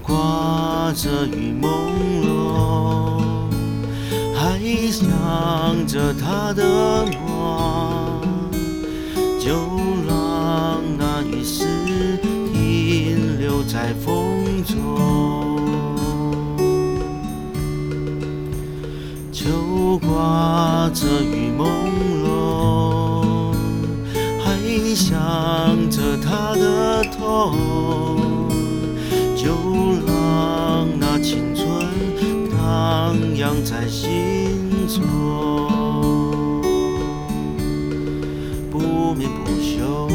挂着雨朦胧，还想着他的梦，就让那雨丝停留在风中。就挂着雨朦胧，还想着他的痛，就让那青春荡漾在心中，不眠不休，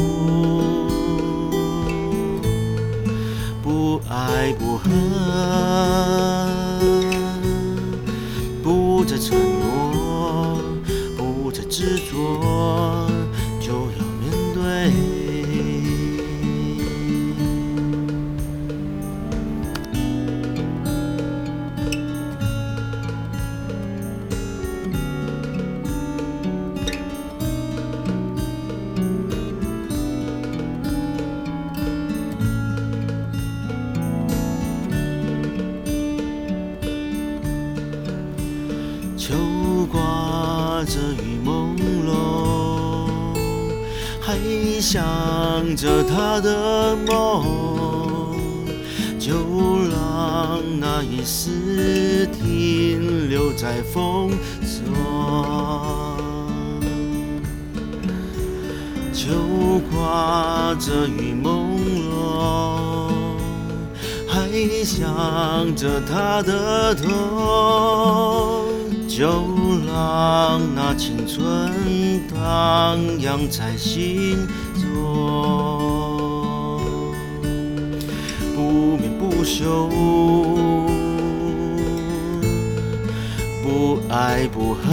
不爱不恨，不再承诺，不再执着，就要面对。就挂着雨朦胧，还想着他的梦，就让那一丝停留在风中。就挂着雨朦胧，还想着他的痛，就让那青春荡漾在心中，不眠不休，不爱不恨，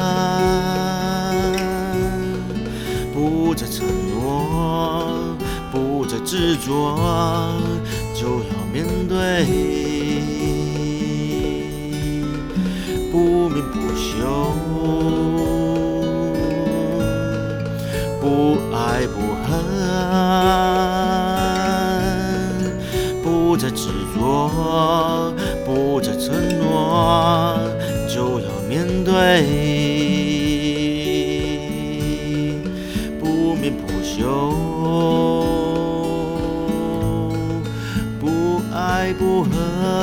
不再承诺，不再执着，就要面对。不眠不休，不爱不恨，不再执着，不再承诺，就要面对。不眠不休，不爱不恨，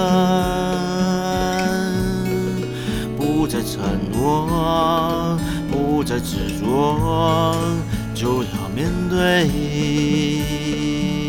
不再承诺，不再执着，就要面对。